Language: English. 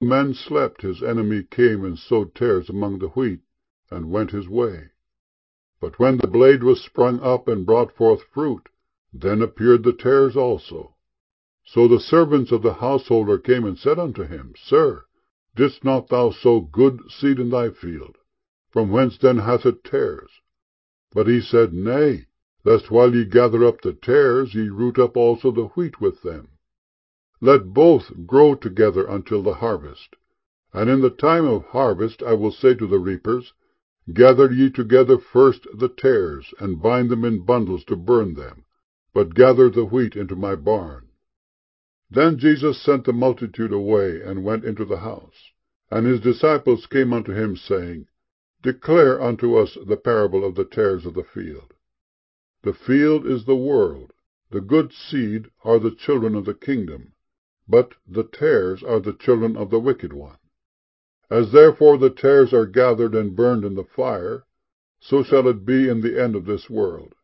men slept, his enemy came and sowed tares among the wheat, and went his way. But when the blade was sprung up and brought forth fruit, then appeared the tares also. So the servants of the householder came and said unto him, Sir, didst not thou sow good seed in thy field? From whence then hath it tares? But he said, Nay, lest while ye gather up the tares, ye root up also the wheat with them. Let both grow together until the harvest. And in the time of harvest I will say to the reapers, Gather ye together first the tares, and bind them in bundles to burn them, but gather the wheat into my barn. Then Jesus sent the multitude away, and went into the house. And his disciples came unto him, saying, Declare unto us the parable of the tares of the field. The field is the world. The good seed are the children of the kingdom, but the tares are the children of the wicked one. As therefore the tares are gathered and burned in the fire, so shall it be in the end of this world.